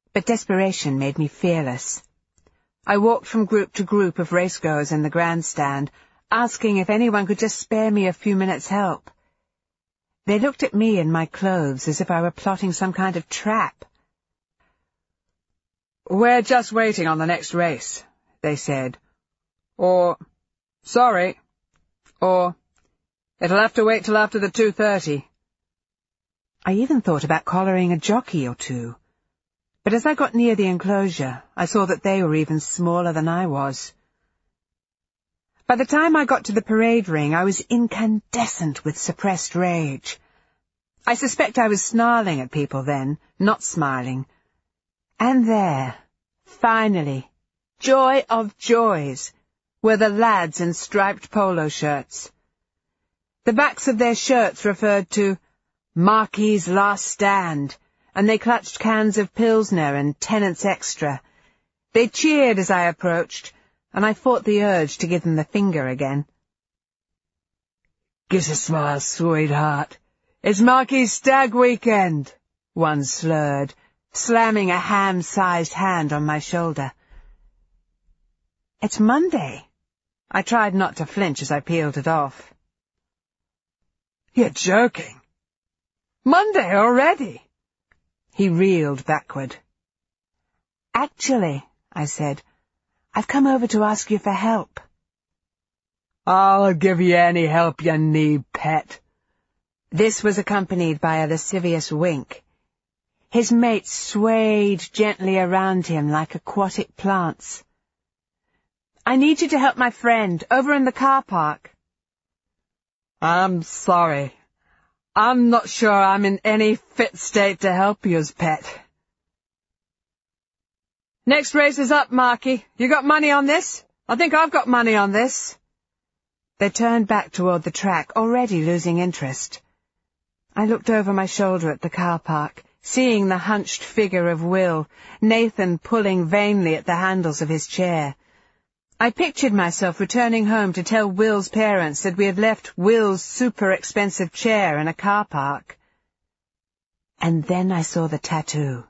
but desperation made me fearless. I walked from group to group of racegoers in the grandstand, asking if anyone could just spare me a few minutes' help. They looked at me in my clothes as if I were plotting some kind of trap. "We're just waiting on the next race," they said. Or, "Sorry," or, "It'll have to wait till after the 2:30. I even thought about collaring a jockey or two. But as I got near the enclosure, I saw that they were even smaller than I was. By the time I got to the parade ring, I was incandescent with suppressed rage. I suspect I was snarling at people then, not smiling. And there, finally, joy of joys, were the lads in striped polo shirts. The backs of their shirts referred to Marquis's Last Stand, and they clutched cans of Pilsner and Tennant's Extra. They cheered as I approached, and I fought the urge to give them the finger again. "Get a smile, sweetheart. It's Marquis's Stag Weekend," one slurred, slamming a ham-sized hand on my shoulder. "It's Monday." I tried not to flinch as I peeled it off. "You're joking. Monday already?" He reeled backward. "Actually," I said, "I've come over to ask you for help." "I'll give you any help you need, pet." This was accompanied by a lascivious wink. His mates swayed gently around him like aquatic plants. "I need you to help my friend, over in the car park." "I'm sorry. I'm not sure I'm in any fit state to help yous, pet." "Next race is up, Marky. You got money on this? I think I've got money on this." They turned back toward the track, already losing interest. I looked over my shoulder at the car park, seeing the hunched figure of Will, Nathan pulling vainly at the handles of his chair. I pictured myself returning home to tell Will's parents that we had left Will's super-expensive chair in a car park. And then I saw the tattoo.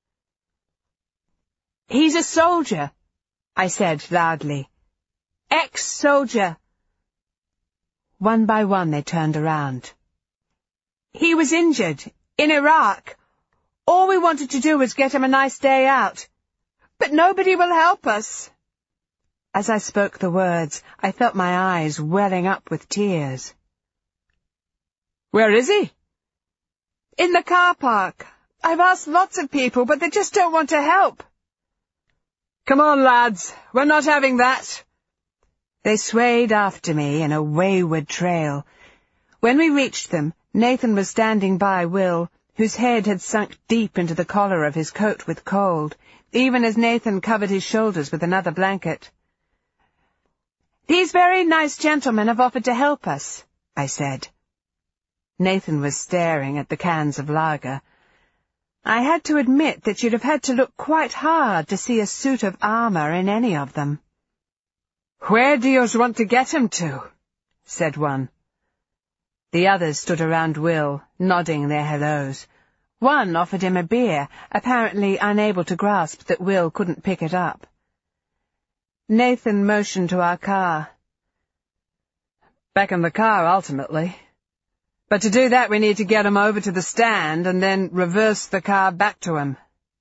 "He's a soldier," I said loudly. "Ex-soldier." One by one they turned around. "He was injured, in Iraq. All we wanted to do was get him a nice day out. But nobody will help us." As I spoke the words, I felt my eyes welling up with tears. "Where is he?" "In the car park. I've asked lots of people, but they just don't want to help." "Come on, lads. We're not having that." They swayed after me in a wayward trail. When we reached them, Nathan was standing by Will, whose head had sunk deep into the collar of his coat with cold, even as Nathan covered his shoulders with another blanket. "These very nice gentlemen have offered to help us," I said. Nathan was staring at the cans of lager. I had to admit that you'd have had to look quite hard to see a suit of armor in any of them. "Where do yous want to get him to?" said one. The others stood around Will, nodding their hellos. One offered him a beer, apparently unable to grasp that Will couldn't pick it up. Nathan motioned to our car. "Back in the car, ultimately. But to do that we need to get him over to the stand and then reverse the car back to him."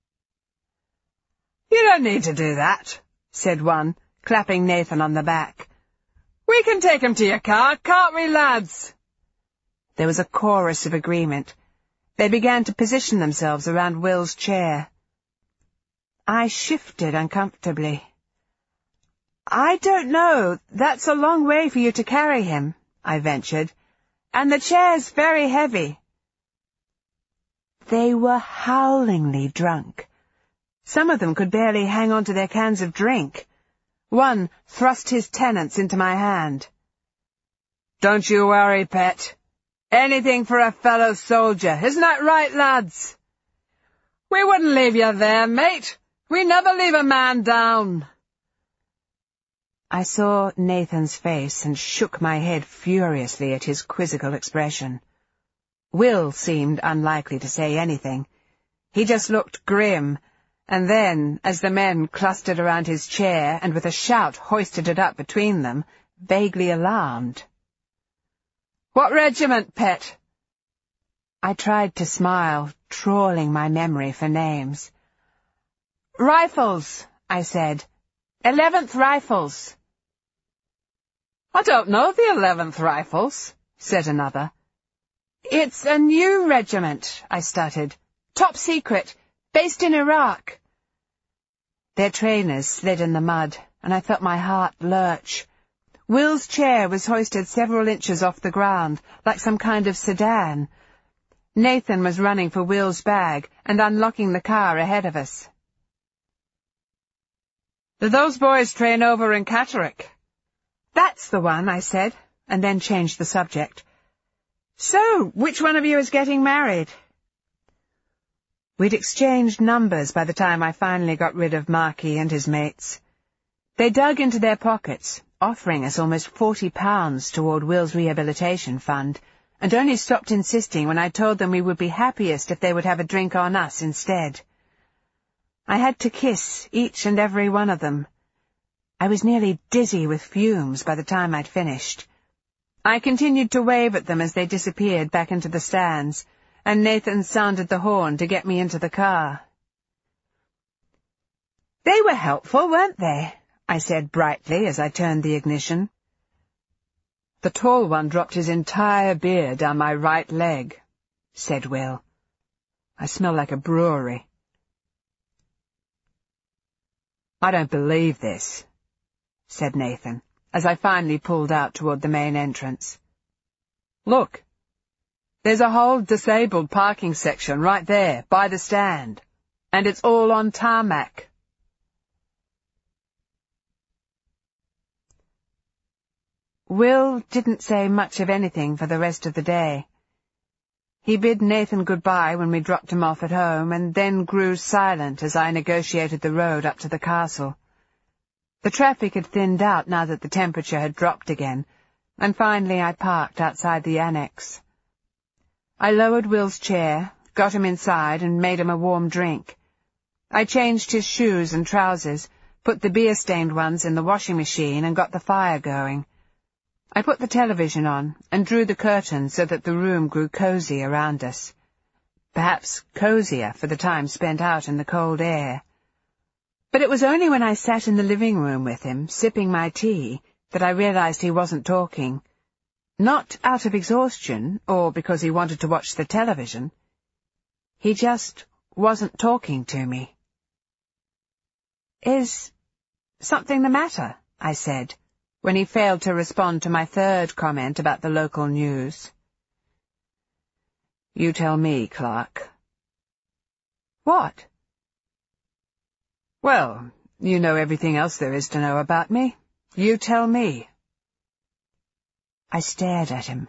"You don't need to do that," said one, clapping Nathan on the back. "We can take him to your car, can't we, lads?" There was a chorus of agreement. They began to position themselves around Will's chair. I shifted uncomfortably. "I don't know. That's a long way for you to carry him," I ventured. "And the chair's very heavy." They were howlingly drunk. Some of them could barely hang on to their cans of drink. One thrust his Tennant's into my hand. "Don't you worry, pet. Anything for a fellow soldier. Isn't that right, lads?" "We wouldn't leave you there, mate. We never leave a man down." I saw Nathan's face and shook my head furiously at his quizzical expression. Will seemed unlikely to say anything. He just looked grim, and then, as the men clustered around his chair and with a shout hoisted it up between them, vaguely alarmed. "What regiment, Pet?" I tried to smile, trawling my memory for names. "Rifles," I said. "11th Rifles." "I don't know the 11th Rifles," said another. "It's a new regiment," I stuttered. "Top secret, based in Iraq." Their trainers slid in the mud, and I felt my heart lurch. Will's chair was hoisted several inches off the ground, like some kind of sedan. Nathan was running for Will's bag and unlocking the car ahead of us. "Do those boys train over in Catterick?" "That's the one," I said, and then changed the subject. "So, which one of you is getting married?" We'd exchanged numbers by the time I finally got rid of Marky and his mates. They dug into their pockets, offering us almost £40 toward Will's rehabilitation fund, and only stopped insisting when I told them we would be happiest if they would have a drink on us instead. I had to kiss each and every one of them. I was nearly dizzy with fumes by the time I'd finished. I continued to wave at them as they disappeared back into the stands, and Nathan sounded the horn to get me into the car. "They were helpful, weren't they?" I said brightly as I turned the ignition. "The tall one dropped his entire beer down my right leg," said Will. "I smell like a brewery." "I don't believe this," said Nathan, as I finally pulled out toward the main entrance. "Look, there's a whole disabled parking section right there, by the stand, and it's all on tarmac." Will didn't say much of anything for the rest of the day. He bid Nathan goodbye when we dropped him off at home, and then grew silent as I negotiated the road up to the castle. The traffic had thinned out now that the temperature had dropped again, and finally I parked outside the annex. I lowered Will's chair, got him inside, and made him a warm drink. I changed his shoes and trousers, put the beer-stained ones in the washing machine, and got the fire going. I put the television on and drew the curtains so that the room grew cozy around us. Perhaps cozier for the time spent out in the cold air. But it was only when I sat in the living room with him, sipping my tea, that I realized he wasn't talking. Not out of exhaustion, or because he wanted to watch the television. He just wasn't talking to me. "Is something the matter?" I said, when he failed to respond to my third comment about the local news. "You tell me, Clark." "What?" "Well, you know everything else there is to know about me. You tell me." I stared at him.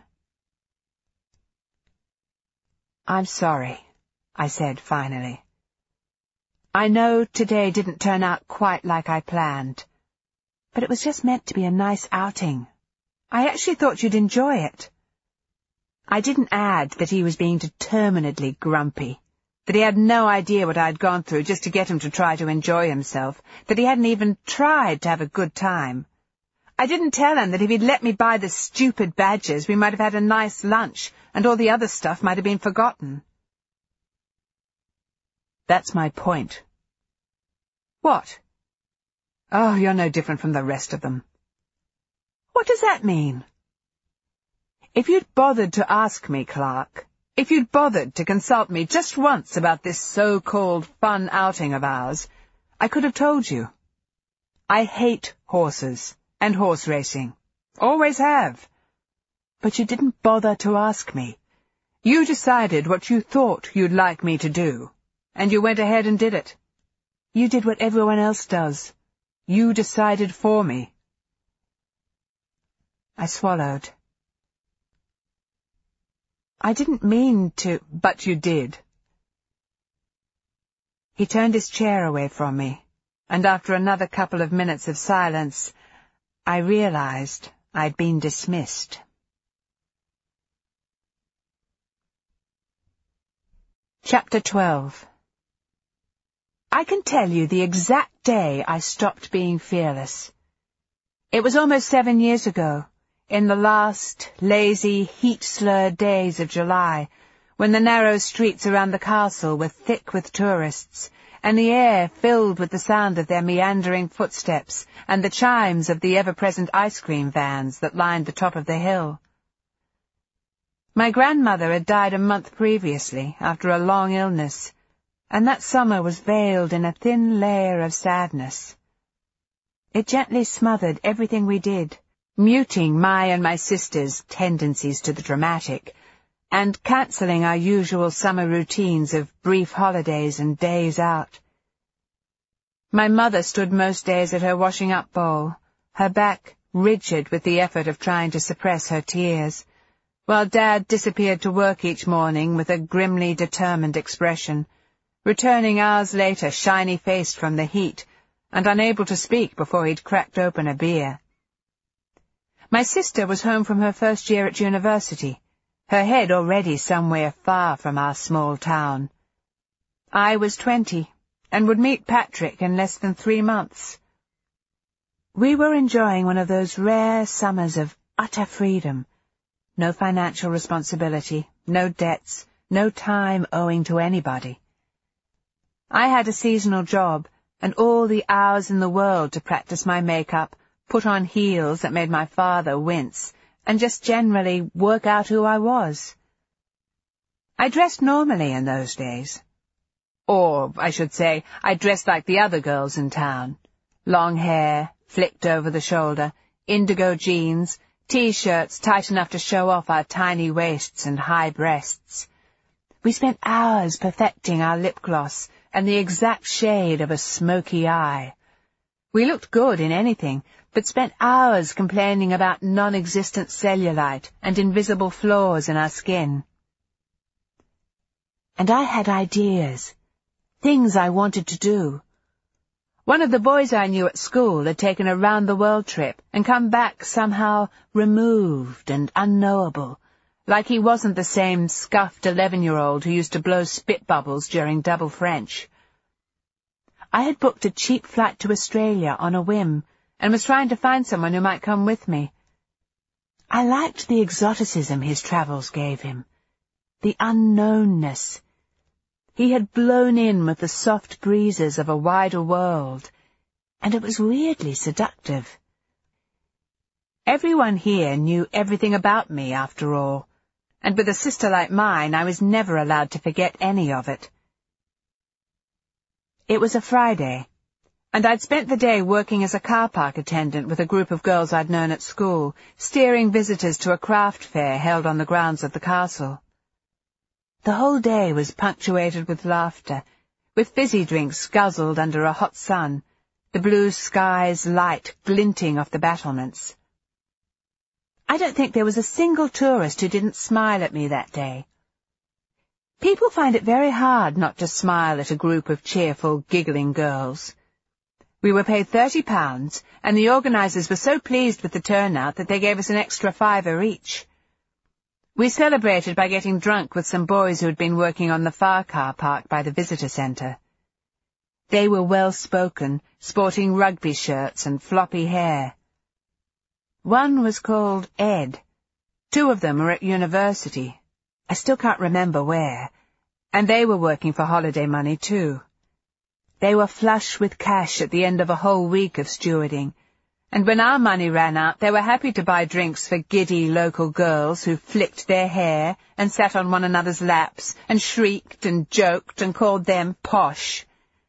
"I'm sorry," I said finally. "I know today didn't turn out quite like I planned, but it was just meant to be a nice outing. I actually thought you'd enjoy it." I didn't add that he was being determinedly grumpy, that he had no idea what I'd gone through just to get him to try to enjoy himself, that he hadn't even tried to have a good time. I didn't tell him that if he'd let me buy the stupid badges, we might have had a nice lunch, and all the other stuff might have been forgotten. "That's my point." "What?" "Oh, you're no different from the rest of them." "What does that mean?" "If you'd bothered to ask me, Clark, if you'd bothered to consult me just once about this so-called fun outing of ours, I could have told you. I hate horses and horse racing. Always have. But you didn't bother to ask me. You decided what you thought you'd like me to do, and you went ahead and did it. You did what everyone else does. You decided for me." I swallowed. "I didn't mean to—" "But you did." He turned his chair away from me, and after another couple of minutes of silence, I realized I'd been dismissed. Chapter 12. I can tell you the exact day I stopped being fearless. It was almost 7 years ago, in the last, lazy, heat-slurred days of July, when the narrow streets around the castle were thick with tourists, and the air filled with the sound of their meandering footsteps and the chimes of the ever-present ice cream vans that lined the top of the hill. My grandmother had died a month previously, after a long illness, and that summer was veiled in a thin layer of sadness. It gently smothered everything we did, muting my and my sister's tendencies to the dramatic, and cancelling our usual summer routines of brief holidays and days out. My mother stood most days at her washing-up bowl, her back rigid with the effort of trying to suppress her tears, while Dad disappeared to work each morning with a grimly determined expression, returning hours later shiny-faced from the heat and unable to speak before he'd cracked open a beer. My sister was home from her first year at university, her head already somewhere far from our small town. I was 20, and would meet Patrick in less than 3 months. We were enjoying one of those rare summers of utter freedom. No financial responsibility, no debts, no time owing to anybody. I had a seasonal job, and all the hours in the world to practice my makeup, put on heels that made my father wince, and just generally work out who I was. I dressed normally in those days. Or, I should say, I dressed like the other girls in town. Long hair, flicked over the shoulder, indigo jeans, T-shirts tight enough to show off our tiny waists and high breasts. We spent hours perfecting our lip gloss and the exact shade of a smoky eye. We looked good in anything, but spent hours complaining about non-existent cellulite and invisible flaws in our skin. And I had ideas, things I wanted to do. One of the boys I knew at school had taken a round-the-world trip and come back somehow removed and unknowable, like he wasn't the same scuffed 11-year-old who used to blow spit bubbles during double French. I had booked a cheap flight to Australia on a whim and was trying to find someone who might come with me. I liked the exoticism his travels gave him, the unknownness. He had blown in with the soft breezes of a wider world, and it was weirdly seductive. Everyone here knew everything about me, after all, and with a sister like mine, I was never allowed to forget any of it. It was a Friday, and I'd spent the day working as a car park attendant with a group of girls I'd known at school, steering visitors to a craft fair held on the grounds of the castle. The whole day was punctuated with laughter, with fizzy drinks guzzled under a hot sun, the blue sky's light glinting off the battlements. I don't think there was a single tourist who didn't smile at me that day. People find it very hard not to smile at a group of cheerful, giggling girls. We were paid £30, and the organisers were so pleased with the turnout that they gave us an extra £5 each. We celebrated by getting drunk with some boys who had been working on the far car park by the visitor centre. They were well-spoken, sporting rugby shirts and floppy hair. One was called Ed. 2 of them were at university. I still can't remember where, and they were working for holiday money too. They were flush with cash at the end of a whole week of stewarding, and when our money ran out, they were happy to buy drinks for giddy local girls who flicked their hair and sat on one another's laps and shrieked and joked and called them posh.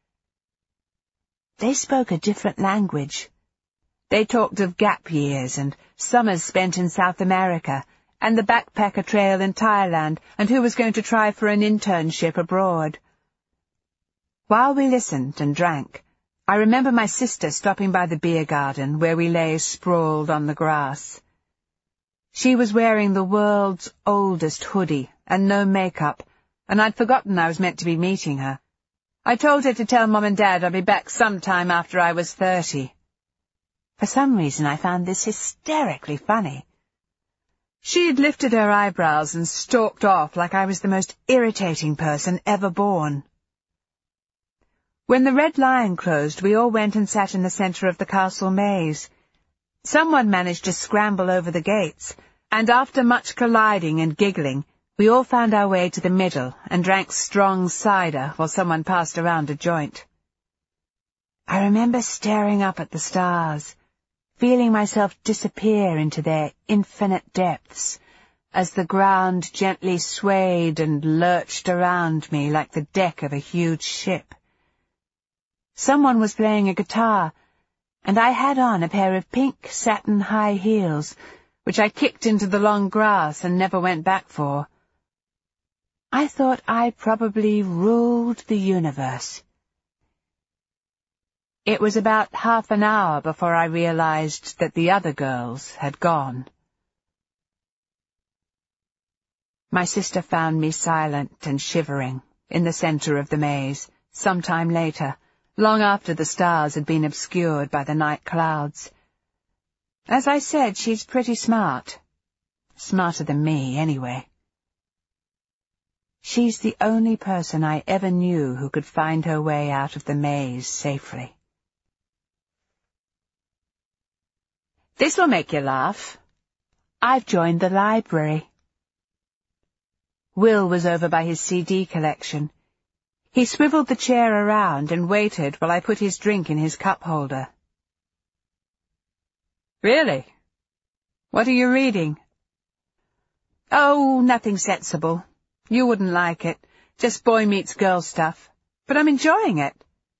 They spoke a different language. They talked of gap years and summers spent in South America and the backpacker trail in Thailand and who was going to try for an internship abroad. While we listened and drank, I remember my sister stopping by the beer garden where we lay sprawled on the grass. She was wearing the world's oldest hoodie and no makeup, and I'd forgotten I was meant to be meeting her. I told her to tell Mum and Dad I'd be back sometime after I was 30. For some reason I found this hysterically funny. She'd lifted her eyebrows and stalked off like I was the most irritating person ever born. When the Red Lion closed, we all went and sat in the centre of the castle maze. Someone managed to scramble over the gates, and after much colliding and giggling, we all found our way to the middle and drank strong cider while someone passed around a joint. I remember staring up at the stars, feeling myself disappear into their infinite depths, as the ground gently swayed and lurched around me like the deck of a huge ship. Someone was playing a guitar, and I had on a pair of pink satin high heels, which I kicked into the long grass and never went back for. I thought I probably ruled the universe. It was about half an hour before I realized that the other girls had gone. My sister found me silent and shivering in the centre of the maze some time later, long after the stars had been obscured by the night clouds. As I said, she's pretty smart. Smarter than me, anyway. She's the only person I ever knew who could find her way out of the maze safely. This'll make you laugh. I've joined the library. Will was over by his CD collection. He swiveled the chair around and waited while I put his drink in his cup holder. Really? What are you reading? Oh, nothing sensible. You wouldn't like it. Just boy meets girl stuff. But I'm enjoying it.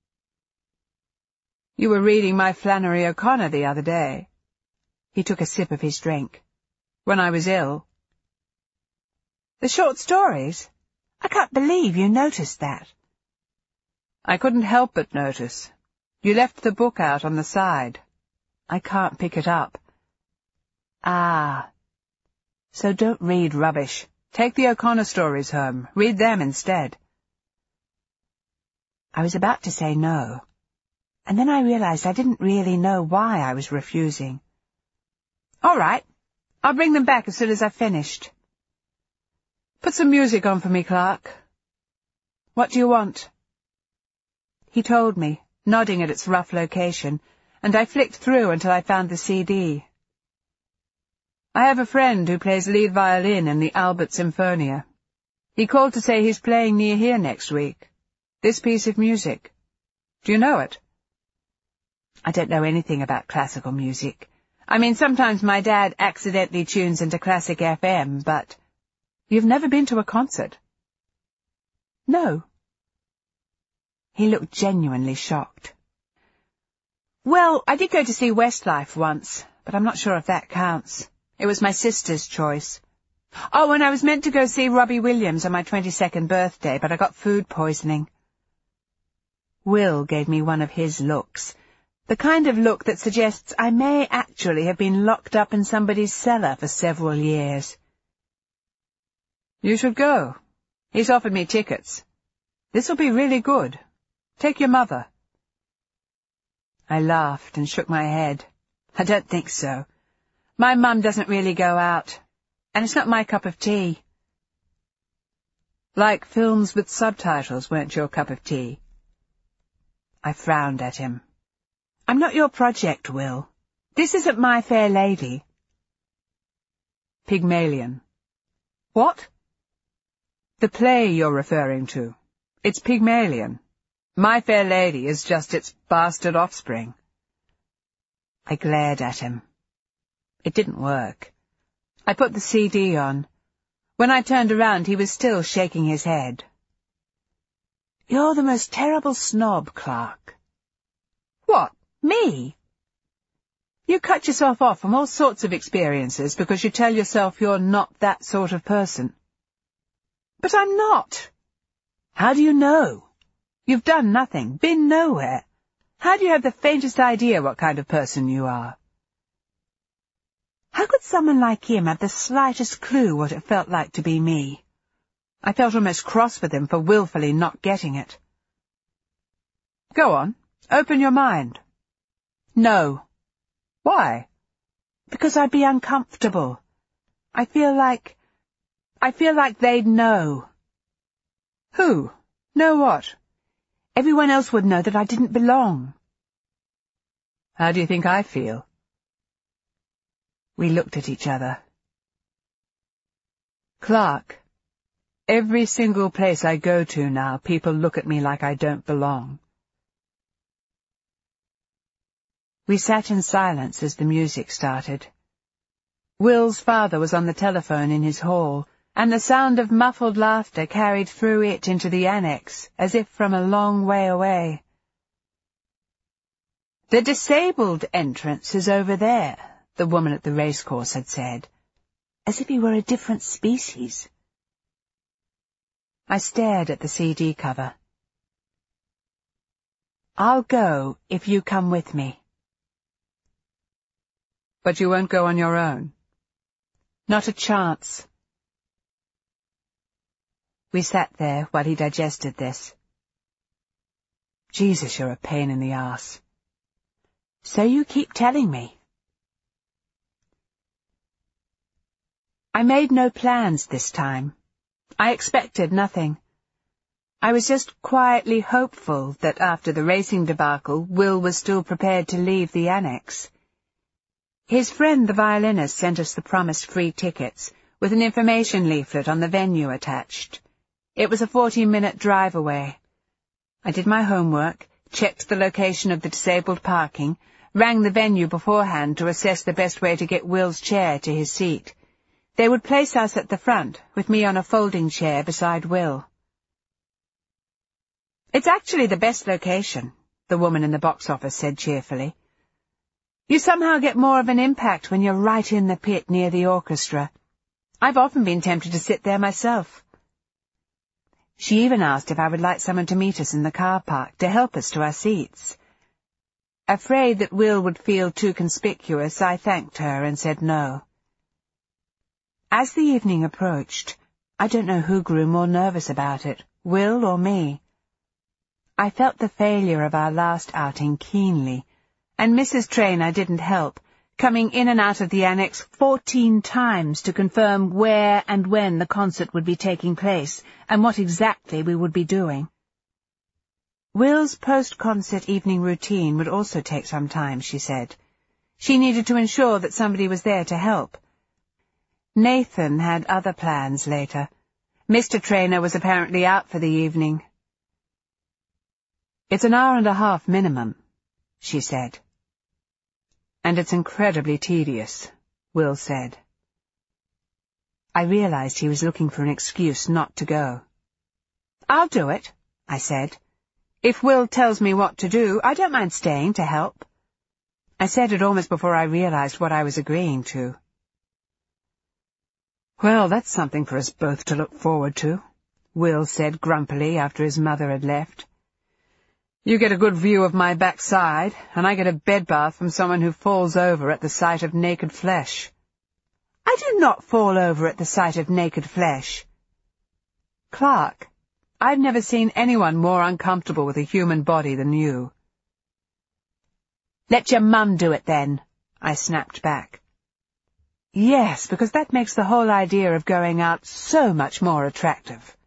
You were reading my Flannery O'Connor the other day. He took a sip of his drink. When I was ill. The short stories? I can't believe you noticed that. I couldn't help but notice. You left the book out on the side. I can't pick it up. Ah. So don't read rubbish. Take the O'Connor stories home. Read them instead. I was about to say no, and then I realized I didn't really know why I was refusing. All right. I'll bring them back as soon as I've finished. Put some music on for me, Clark. What do you want? He told me, nodding at its rough location, and I flicked through until I found the CD. I have a friend who plays lead violin in the Albert Symphonia. He called to say he's playing near here next week. This piece of music. Do you know it? I don't know anything about classical music. I mean, sometimes my dad accidentally tunes into Classic FM, but... You've never been to a concert? No. He looked genuinely shocked. Well, I did go to see Westlife once, but I'm not sure if that counts. It was my sister's choice. Oh, and I was meant to go see Robbie Williams on my 22nd birthday, but I got food poisoning. Will gave me one of his looks, the kind of look that suggests I may actually have been locked up in somebody's cellar for several years. You should go. He's offered me tickets. This'll be really good. Take your mother. I laughed and shook my head. I don't think so. My mum doesn't really go out, and it's not my cup of tea. Like films with subtitles weren't your cup of tea. I frowned at him. I'm not your project, Will. This isn't My Fair Lady. Pygmalion. What? The play you're referring to. It's Pygmalion. My Fair Lady is just its bastard offspring. I glared at him. It didn't work. I put the CD on. When I turned around, he was still shaking his head. You're the most terrible snob, Clark. What, me? You cut yourself off from all sorts of experiences because you tell yourself you're not that sort of person. But I'm not. How do you know? You've done nothing, been nowhere. How do you have the faintest idea what kind of person you are? How could someone like him have the slightest clue what it felt like to be me? I felt almost cross with him for willfully not getting it. Go on, open your mind. No. Why? Because I'd be uncomfortable. I feel like they'd know. Who? Know what? Everyone else would know that I didn't belong. How do you think I feel? We looked at each other. Clark, every single place I go to now, people look at me like I don't belong. We sat in silence as the music started. Will's father was on the telephone in his hall, and the sound of muffled laughter carried through it into the annex, as if from a long way away. "The disabled entrance is over there," the woman at the racecourse had said, as if he were a different species. I stared at the CD cover. "I'll go if you come with me." "But you won't go on your own?" "Not a chance." We sat there while he digested this. "Jesus, you're a pain in the arse." "So you keep telling me." I made no plans this time. I expected nothing. I was just quietly hopeful that after the racing debacle, Will was still prepared to leave the annex. His friend, the violinist, sent us the promised free tickets, with an information leaflet on the venue attached. It was a 40-minute drive away. I did my homework, checked the location of the disabled parking, rang the venue beforehand to assess the best way to get Will's chair to his seat. They would place us at the front, with me on a folding chair beside Will. "It's actually the best location," the woman in the box office said cheerfully. "You somehow get more of an impact when you're right in the pit near the orchestra. I've often been tempted to sit there myself." She even asked if I would like someone to meet us in the car park to help us to our seats. Afraid that Will would feel too conspicuous, I thanked her and said no. As the evening approached, I don't know who grew more nervous about it, Will or me. I felt the failure of our last outing keenly, and Mrs. Traynor didn't help, coming in and out of the annex 14 times to confirm where and when the concert would be taking place, and what exactly we would be doing. Will's post-concert evening routine would also take some time, she said. She needed to ensure that somebody was there to help. Nathan had other plans later. Mr. Traynor was apparently out for the evening. "It's an hour and a half minimum," she said. "And it's incredibly tedious," Will said. I realized he was looking for an excuse not to go. "I'll do it," I said. "If Will tells me what to do, I don't mind staying to help." I said it almost before I realized what I was agreeing to. "Well, that's something for us both to look forward to," Will said grumpily after his mother had left. "You get a good view of my backside, and I get a bedbath from someone who falls over at the sight of naked flesh." "I do not fall over at the sight of naked flesh." "Clark, I've never seen anyone more uncomfortable with a human body than you." "Let your mum do it then," I snapped back. "Yes, because that makes the whole idea of going out so much more attractive."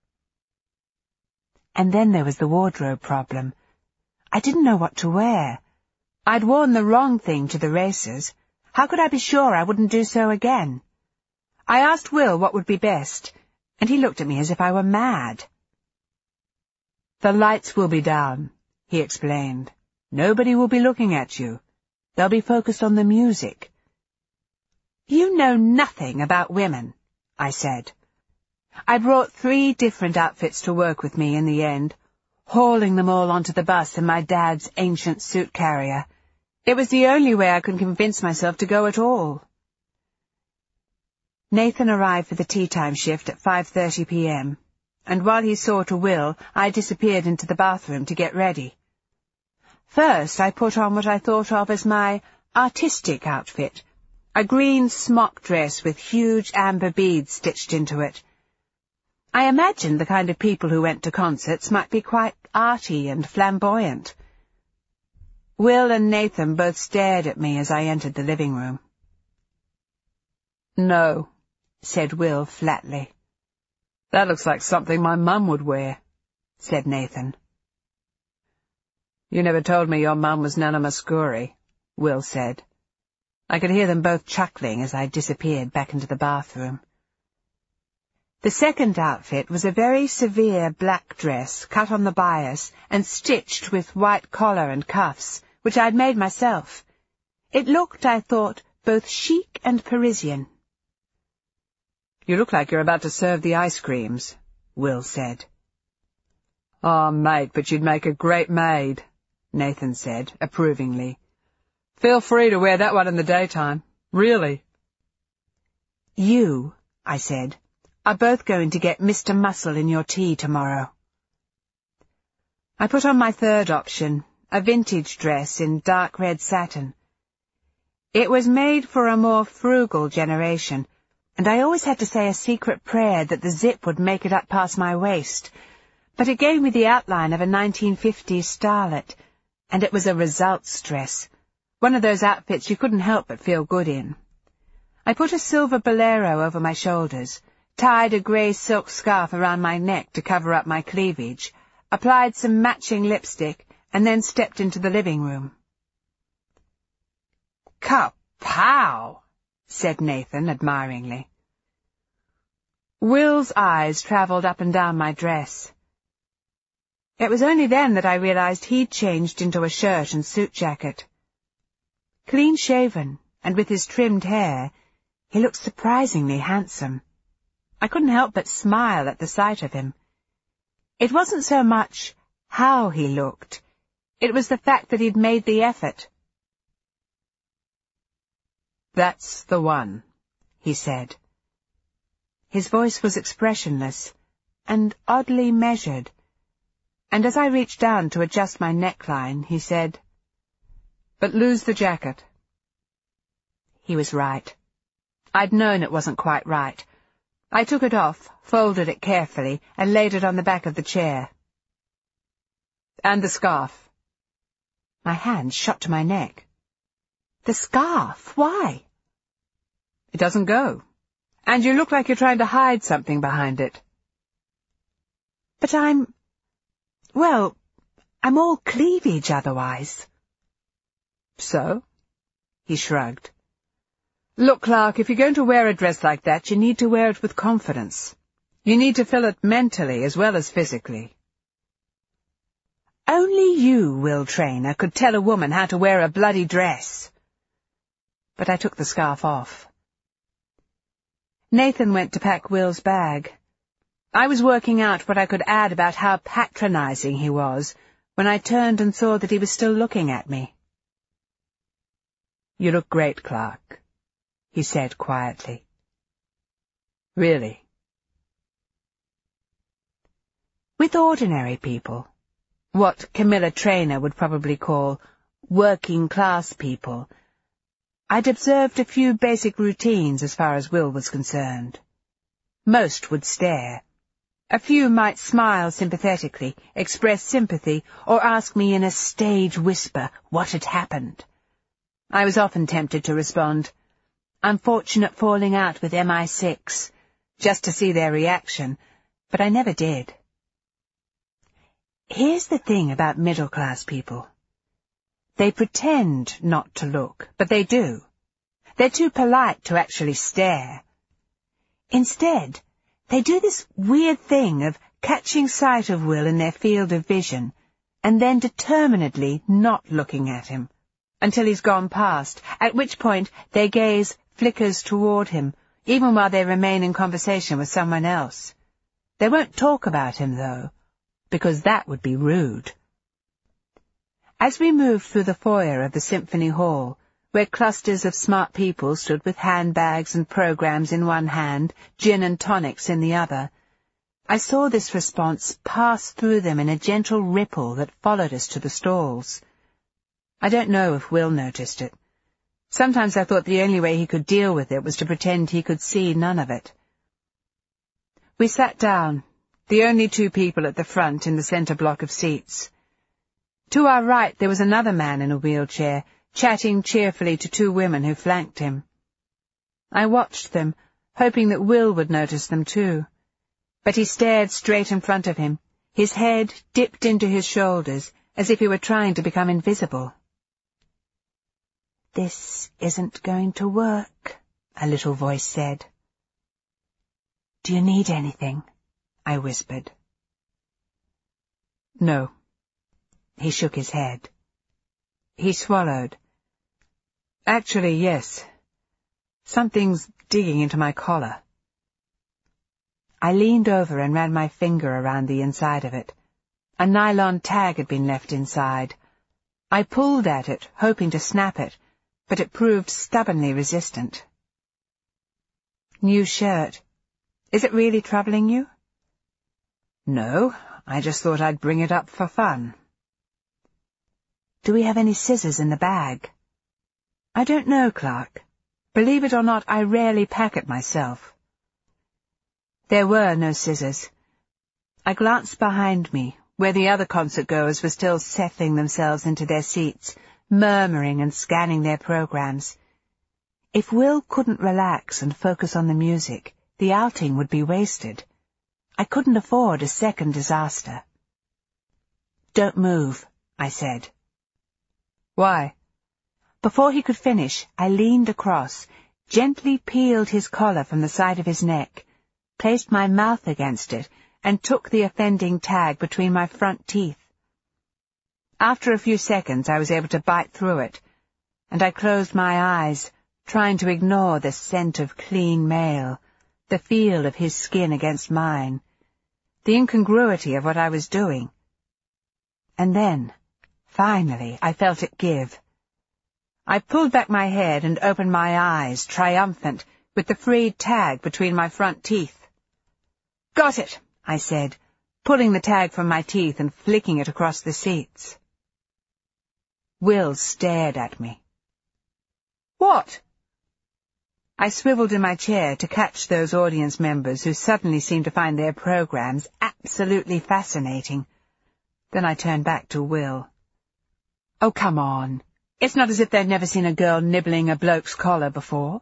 And then there was the wardrobe problem. I didn't know what to wear. I'd worn the wrong thing to the races. How could I be sure I wouldn't do so again? I asked Will what would be best, and he looked at me as if I were mad. "The lights will be down," he explained. "Nobody will be looking at you. They'll be focused on the music." "You know nothing about women," I said. I brought 3 different outfits to work with me in the end, hauling them all onto the bus in my dad's ancient suit carrier. It was the only way I could convince myself to go at all. Nathan arrived for the tea-time shift at 5:30 p.m., and while he saw to Will, I disappeared into the bathroom to get ready. First, I put on what I thought of as my artistic outfit, a green smock dress with huge amber beads stitched into it. I imagined the kind of people who went to concerts might be quite arty and flamboyant. Will and Nathan both stared at me as I entered the living room. "No," said Will flatly. "That looks like something my mum would wear," said Nathan. You never told me your mum was Nana Muscuri, Will said. I could hear them both chuckling as I disappeared back into the bathroom. The second outfit was a very severe black dress cut on the bias and stitched with white collar and cuffs, which I'd made myself. It looked, I thought, both chic and Parisian. You look like you're about to serve the ice creams, Will said. Oh, mate, but you'd make a great maid, Nathan said, approvingly. Feel free to wear that one in the daytime. Really. You, I said, are both going to get Mr. Muscle in your tea tomorrow. I put on my third option, a vintage dress in dark red satin. It was made for a more frugal generation, and I always had to say a secret prayer that the zip would make it up past my waist, but it gave me the outline of a 1950s starlet, and it was a results dress, one of those outfits you couldn't help but feel good in. I put a silver bolero over my shoulders, tied a grey silk scarf around my neck to cover up my cleavage, applied some matching lipstick, and then stepped into the living room. "Kapow!" said Nathan admiringly. Will's eyes travelled up and down my dress. It was only then that I realized he'd changed into a shirt and suit jacket. Clean-shaven, and with his trimmed hair, he looked surprisingly handsome. I couldn't help but smile at the sight of him. It wasn't so much how he looked, it was the fact that he'd made the effort. "That's the one," he said. His voice was expressionless and oddly measured, and as I reached down to adjust my neckline, he said, "But lose the jacket." He was right. I'd known it wasn't quite right. I took it off, folded it carefully, and laid it on the back of the chair. "And the scarf." My hand shot to my neck. "The scarf? Why?" "It doesn't go. And you look like you're trying to hide something behind it." "But I'm all cleavage otherwise." "So?" He shrugged. "Look, Clark, if you're going to wear a dress like that, you need to wear it with confidence. You need to fill it mentally as well as physically." "Only you, Will Traynor, could tell a woman how to wear a bloody dress." But I took the scarf off. Nathan went to pack Will's bag. I was working out what I could add about how patronizing he was when I turned and saw that he was still looking at me. "You look great, Clark," he said quietly. "Really." With ordinary people, what Camilla Traynor would probably call working-class people, I'd observed a few basic routines as far as Will was concerned. Most would stare. A few might smile sympathetically, express sympathy, or ask me in a stage whisper what had happened. I was often tempted to respond, "Unfortunate falling out with MI6, just to see their reaction, but I never did. Here's the thing about middle-class people. They pretend not to look, but they do. They're too polite to actually stare. Instead, they do this weird thing of catching sight of Will in their field of vision, and then determinedly not looking at him, until he's gone past, at which point their gaze flickers toward him, even while they remain in conversation with someone else. They won't talk about him, though, because that would be rude. As we moved through the foyer of the Symphony Hall, where clusters of smart people stood with handbags and programs in one hand, gin and tonics in the other, I saw this response pass through them in a gentle ripple that followed us to the stalls. I don't know if Will noticed it. Sometimes I thought the only way he could deal with it was to pretend he could see none of it. We sat down, the only two people at the front in the centre block of seats. To our right there was another man in a wheelchair, chatting cheerfully to two women who flanked him. I watched them, hoping that Will would notice them too. But he stared straight in front of him, his head dipped into his shoulders, as if he were trying to become invisible. "This isn't going to work," a little voice said. "Do you need anything?" I whispered. "No." He shook his head. He swallowed. "Actually, yes. Something's digging into my collar." I leaned over and ran my finger around the inside of it. A nylon tag had been left inside. I pulled at it, hoping to snap it, but it proved stubbornly resistant. "New shirt. Is it really troubling you?" "No, I just thought I'd bring it up for fun." "Do we have any scissors in the bag?" "I don't know, Clark. Believe it or not, I rarely pack it myself." There were no scissors. I glanced behind me, where the other concert-goers were still settling themselves into their seats, murmuring and scanning their programs. If Will couldn't relax and focus on the music, the outing would be wasted. I couldn't afford a second disaster. "Don't move," I said. "Why?" Before he could finish, I leaned across, gently peeled his collar from the side of his neck, placed my mouth against it, and took the offending tag between my front teeth. After a few seconds, I was able to bite through it, and I closed my eyes, trying to ignore the scent of clean mail, the feel of his skin against mine, the incongruity of what I was doing. And then, finally, I felt it give. I pulled back my head and opened my eyes, triumphant, with the freed tag between my front teeth. "Got it," I said, pulling the tag from my teeth and flicking it across the seats. Will stared at me. "What?" I swiveled in my chair to catch those audience members who suddenly seemed to find their programs absolutely fascinating. Then I turned back to Will. "Oh, come on. It's not as if they'd never seen a girl nibbling a bloke's collar before."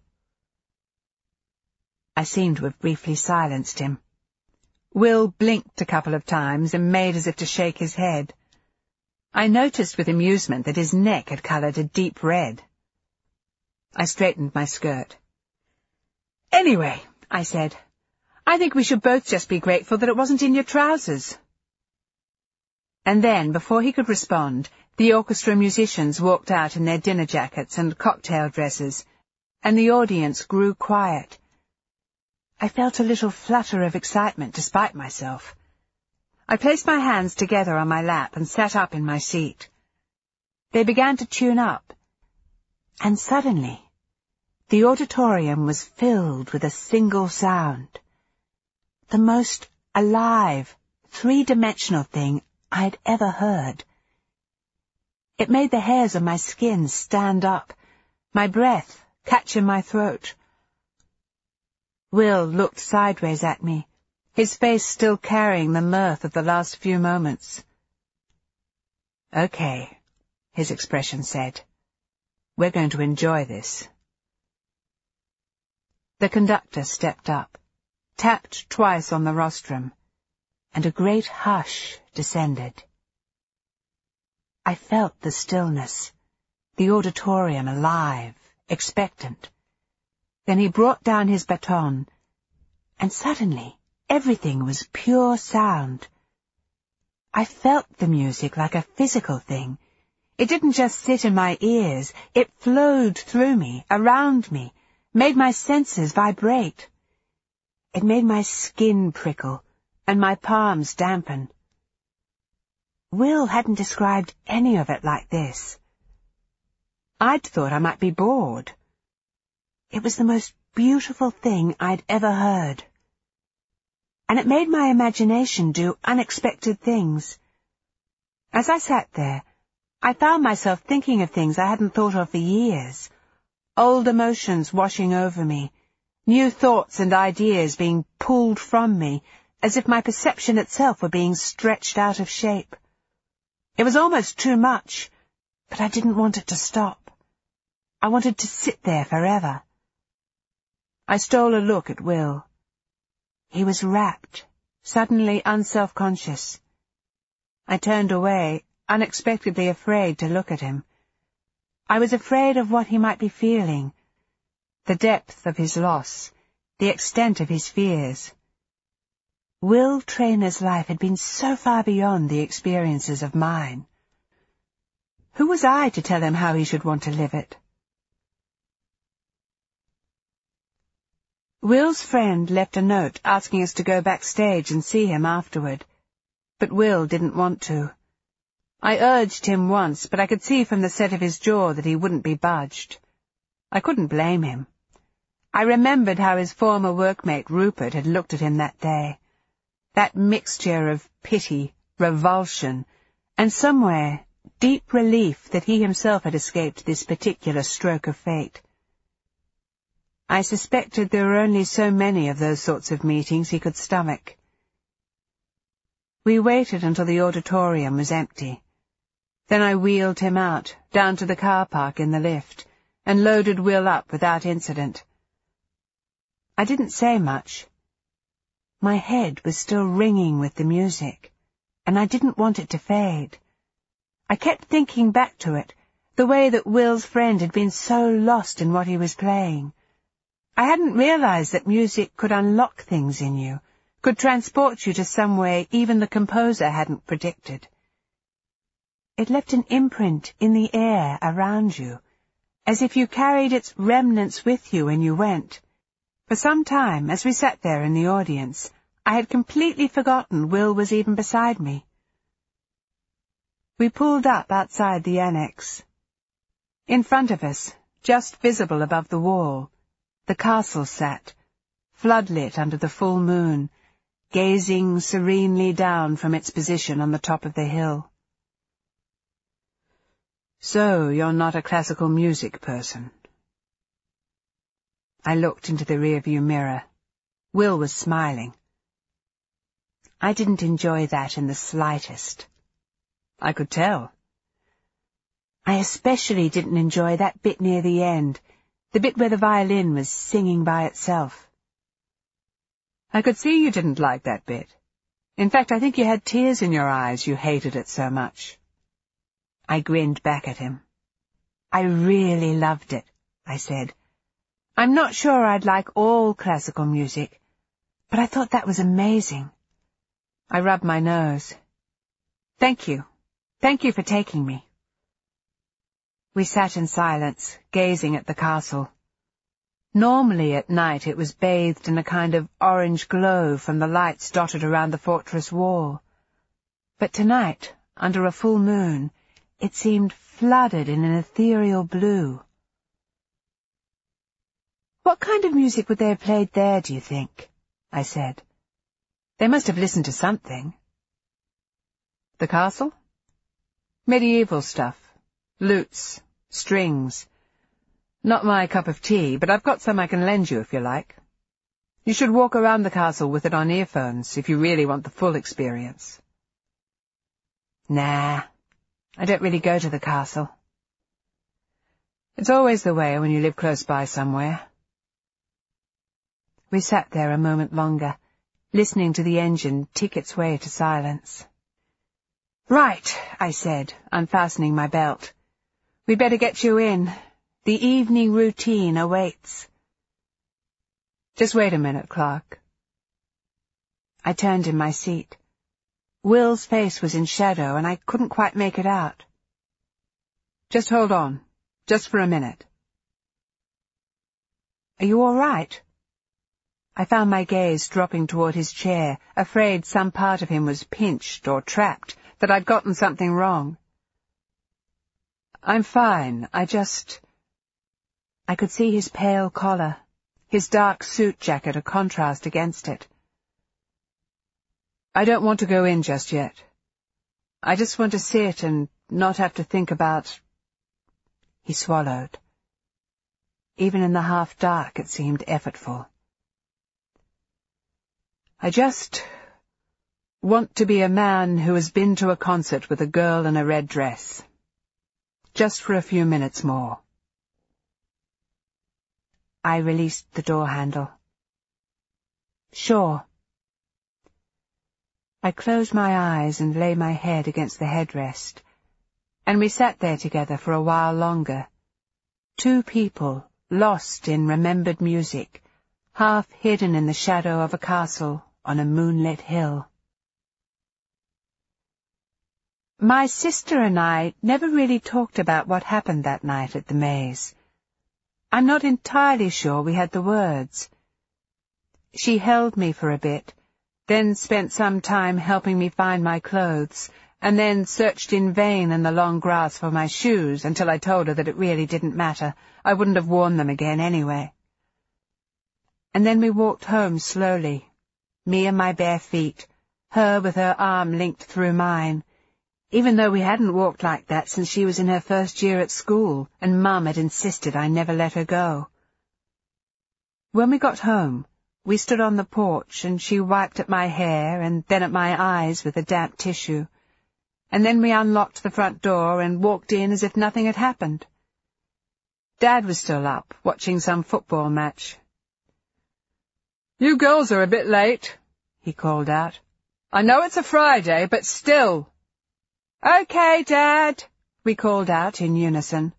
I seemed to have briefly silenced him. Will blinked a couple of times and made as if to shake his head. I noticed with amusement that his neck had coloured a deep red. I straightened my skirt. "Anyway," I said, "I think we should both just be grateful that it wasn't in your trousers." And then, before he could respond, the orchestra musicians walked out in their dinner jackets and cocktail dresses, and the audience grew quiet. I felt a little flutter of excitement despite myself. I placed my hands together on my lap and sat up in my seat. They began to tune up, and suddenly the auditorium was filled with a single sound. The most alive, three-dimensional thing I'd ever heard. It made the hairs on my skin stand up, my breath catch in my throat. Will looked sideways at me, his face still carrying the mirth of the last few moments. "Okay," his expression said. "We're going to enjoy this." The conductor stepped up, tapped twice on the rostrum, and a great hush descended. I felt the stillness, the auditorium alive, expectant. Then he brought down his baton, and suddenly everything was pure sound. I felt the music like a physical thing. It didn't just sit in my ears, it flowed through me, around me, made my senses vibrate. It made my skin prickle and my palms dampen. Will hadn't described any of it like this. I'd thought I might be bored. It was the most beautiful thing I'd ever heard. And it made my imagination do unexpected things. As I sat there, I found myself thinking of things I hadn't thought of for years. Old emotions washing over me, new thoughts and ideas being pulled from me, as if my perception itself were being stretched out of shape. It was almost too much, but I didn't want it to stop. I wanted to sit there forever. I stole a look at Will. He was rapt, suddenly unself-conscious. I turned away unexpectedly afraid to look at him. I was afraid of what he might be feeling, the depth of his loss, the extent of his fears. Will Trainor's life had been so far beyond the experiences of mine. Who was I to tell him how he should want to live it? Will's friend left a note asking us to go backstage and see him afterward, but Will didn't want to. I urged him once, but I could see from the set of his jaw that he wouldn't be budged. I couldn't blame him. I remembered how his former workmate Rupert had looked at him that day. That mixture of pity, revulsion, and somewhere deep relief that he himself had escaped this particular stroke of fate. I suspected there were only so many of those sorts of meetings he could stomach. We waited until the auditorium was empty. Then I wheeled him out, down to the car park in the lift, and loaded Will up without incident. I didn't say much. My head was still ringing with the music, and I didn't want it to fade. I kept thinking back to it, the way that Will's friend had been so lost in what he was playing. I hadn't realized that music could unlock things in you, could transport you to somewhere even the composer hadn't predicted. It left an imprint in the air around you, as if you carried its remnants with you when you went. For some time, as we sat there in the audience, I had completely forgotten Will was even beside me. We pulled up outside the annex. In front of us, just visible above the wall, the castle sat, floodlit under the full moon, gazing serenely down from its position on the top of the hill. "So, you're not a classical music person?" I looked into the rearview mirror. Will was smiling. I didn't enjoy that in the slightest. I could tell. I especially didn't enjoy that bit near the end, the bit where the violin was singing by itself. I could see you didn't like that bit. In fact, I think you had tears in your eyes, you hated it so much. I grinned back at him. "I really loved it," I said. "I'm not sure I'd like all classical music, but I thought that was amazing." I rubbed my nose. "Thank you. Thank you for taking me." We sat in silence, gazing at the castle. Normally at night it was bathed in a kind of orange glow from the lights dotted around the fortress wall. But tonight, under a full moon, it seemed flooded in an ethereal blue. "What kind of music would they have played there, do you think?" I said. "They must have listened to something." "The castle?" "Medieval stuff. Lutes, strings. Not my cup of tea, but I've got some I can lend you if you like. You should walk around the castle with it on earphones if you really want the full experience." "Nah, I don't really go to the castle." "It's always the way when you live close by somewhere." We sat there a moment longer, listening to the engine tick its way to silence. "Right," I said, unfastening my belt. "We'd better get you in. The evening routine awaits." "Just wait a minute, Clark." I turned in my seat. Will's face was in shadow, and I couldn't quite make it out. "Just hold on, just for a minute." "Are you all right?" I found my gaze dropping toward his chair, afraid some part of him was pinched or trapped, that I'd gotten something wrong. "I'm fine, I could see his pale collar, his dark suit jacket a contrast against it. "I don't want to go in just yet. I just want to sit and not have to think about—" He swallowed. Even in the half-dark it seemed effortful. "I just want to be a man who has been to a concert with a girl in a red dress. Just for a few minutes more." I released the door handle. "Sure." I closed my eyes and lay my head against the headrest, and we sat there together for a while longer. Two people, lost in remembered music, half hidden in the shadow of a castle on a moonlit hill. My sister and I never really talked about what happened that night at the maze. I'm not entirely sure we had the words. She held me for a bit, then spent some time helping me find my clothes, and then searched in vain in the long grass for my shoes until I told her that it really didn't matter. I wouldn't have worn them again anyway. And then we walked home slowly, me and my bare feet, her with her arm linked through mine, even though we hadn't walked like that since she was in her first year at school, and Mum had insisted I never let her go. When we got home, we stood on the porch, and she wiped at my hair and then at my eyes with a damp tissue, and then we unlocked the front door and walked in as if nothing had happened. Dad was still up, watching some football match. "You girls are a bit late," he called out. "I know it's a Friday, but still." "Okay, Dad," we called out in unison.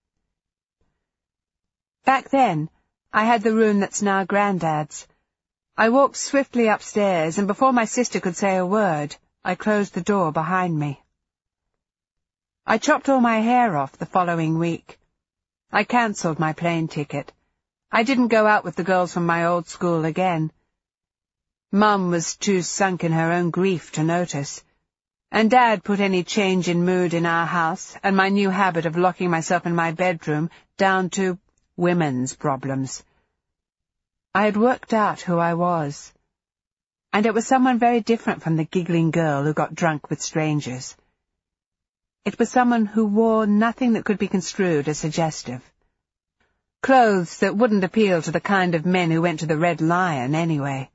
Back then, I had the room that's now Grandad's. I walked swiftly upstairs, and before my sister could say a word, I closed the door behind me. I chopped all my hair off the following week. I cancelled my plane ticket. I didn't go out with the girls from my old school again. Mum was too sunk in her own grief to notice, and Dad put any change in mood in our house and my new habit of locking myself in my bedroom down to women's problems. I had worked out who I was, and it was someone very different from the giggling girl who got drunk with strangers. It was someone who wore nothing that could be construed as suggestive. Clothes that wouldn't appeal to the kind of men who went to the Red Lion anyway.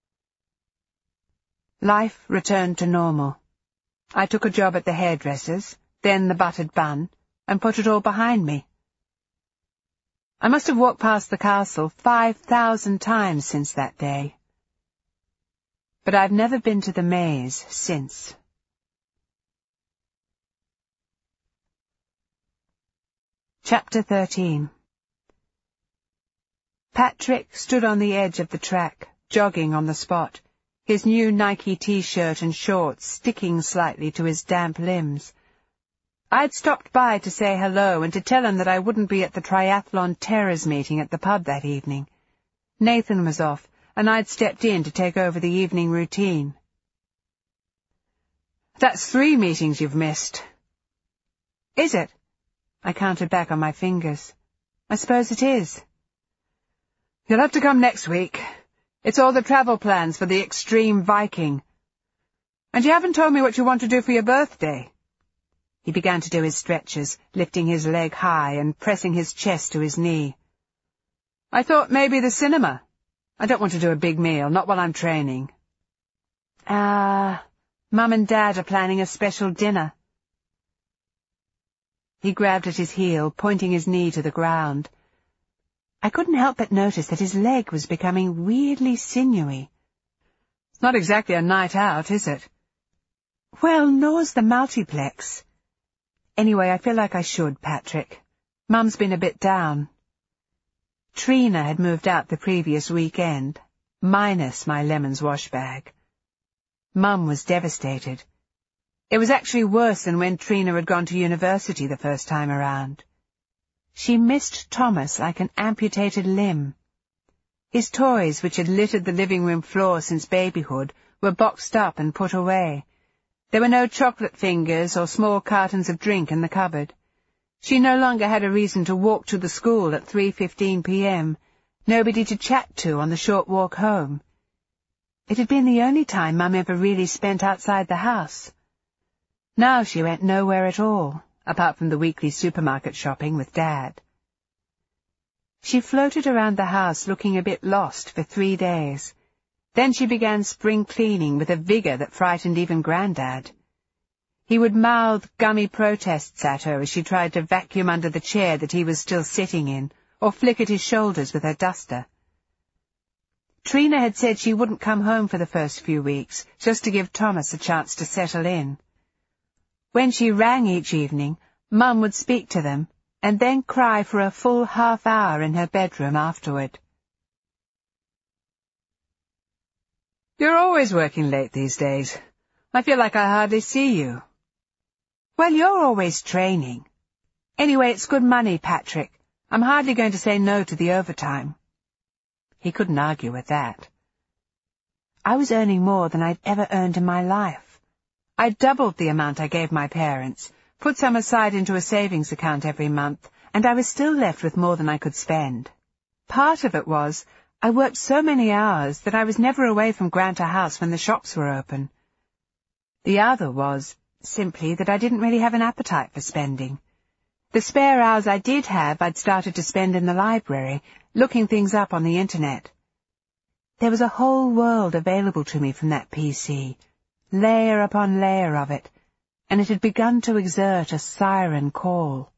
Life returned to normal. I took a job at the hairdresser's, then the buttered bun, and put it all behind me. I must have walked past the castle 5,000 times since that day. But I've never been to the maze since. Chapter 13. Patrick stood on the edge of the track, jogging on the spot, his new Nike t-shirt and shorts sticking slightly to his damp limbs. I'd stopped by to say hello and to tell him that I wouldn't be at the Triathlon Terrors meeting at the pub that evening. Nathan was off, and I'd stepped in to take over the evening routine. "That's 3 meetings you've missed." "Is it?" I counted back on my fingers. "I suppose it is." "You'll have to come next week. It's all the travel plans for the Extreme Viking. And you haven't told me what you want to do for your birthday." He began to do his stretches, lifting his leg high and pressing his chest to his knee. "I thought maybe the cinema. I don't want to do a big meal, not while I'm training." Mum and Dad are planning a special dinner." He grabbed at his heel, pointing his knee to the ground. I couldn't help but notice that his leg was becoming weirdly sinewy. "It's not exactly a night out, is it?" "Well, nor's the multiplex. Anyway, I feel like I should, Patrick. Mum's been a bit down." Trina had moved out the previous weekend, minus my lemons wash bag. Mum was devastated. It was actually worse than when Trina had gone to university the first time around. She missed Thomas like an amputated limb. His toys, which had littered the living room floor since babyhood, were boxed up and put away. There were no chocolate fingers or small cartons of drink in the cupboard. She no longer had a reason to walk to the school at 3:15 p.m., nobody to chat to on the short walk home. It had been the only time Mum ever really spent outside the house. Now she went nowhere at all, apart from the weekly supermarket shopping with Dad. She floated around the house looking a bit lost for 3 days. Then she began spring cleaning with a vigour that frightened even Grandad. He would mouth gummy protests at her as she tried to vacuum under the chair that he was still sitting in, or flick at his shoulders with her duster. Trina had said she wouldn't come home for the first few weeks, just to give Thomas a chance to settle in. When she rang each evening, Mum would speak to them, and then cry for a full half-hour in her bedroom afterward. You're always working late these days. I feel like I hardly see you. Well, you're always training. Anyway, it's good money, Patrick. I'm hardly going to say no to the overtime. He couldn't argue with that. I was earning more than I'd ever earned in my life. I'd doubled the amount I gave my parents, put some aside into a savings account every month, and I was still left with more than I could spend. Part of it was, I worked so many hours that I was never away from Granta House when the shops were open. The other was, simply, that I didn't really have an appetite for spending. The spare hours I did have I'd started to spend in the library, looking things up on the internet. There was a whole world available to me from that PC, layer upon layer of it, and it had begun to exert a siren call.